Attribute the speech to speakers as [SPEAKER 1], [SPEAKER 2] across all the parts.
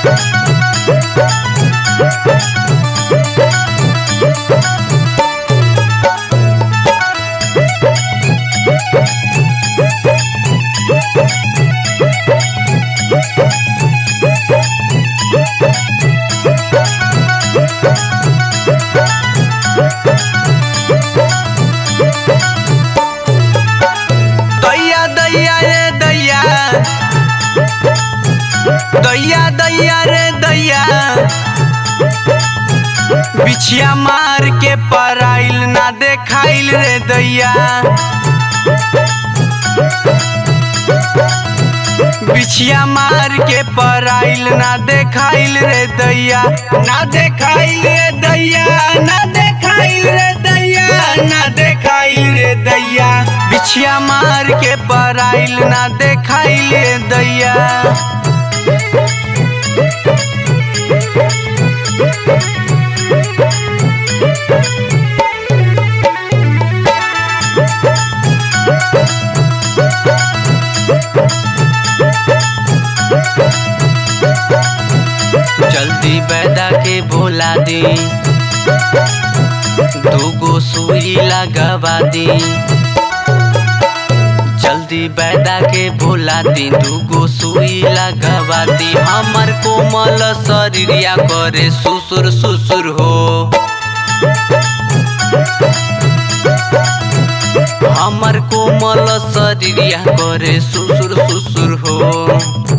[SPEAKER 1] दैया दैया रे दैया बिछिया मार के पराइल ना देखाइल रे दैया। बिछिया मार के पराइल ना देखाइल रे दैया, ना देखाइल रे दैया, ना देखाइल रे दैया, ना देखाइल रे दैया। बिछिया मार के पराइल ना देखाइल रे दैया। जल्दी बैदा के भोला दी, दूगो सुई लगवा दी। जल्दी बैदा के भोला दी, दूगो सुई लगवा दी। हमर कोमल शरीरिया करे सुसुर सुसुर हो। हमर कोमल शरीरिया करे सुसुर सुसुर हो।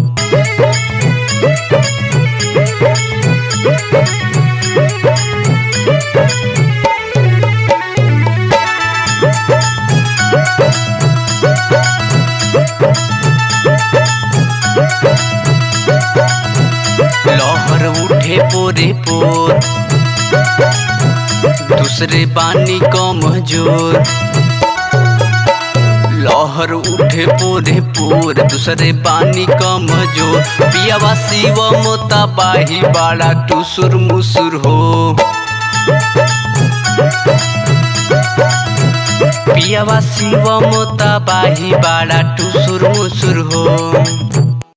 [SPEAKER 1] लहर उठे पोरे पोर, दूसरे बानी कमजोर। लहर उठे पोरे पोर, दूसरे बानी कमजोर। पियावा शिव मोता बाही बाड़ा टुसुर मुसुर हो। पियावा शिव मोता बाही बाड़ा टुसुर मुसुर हो।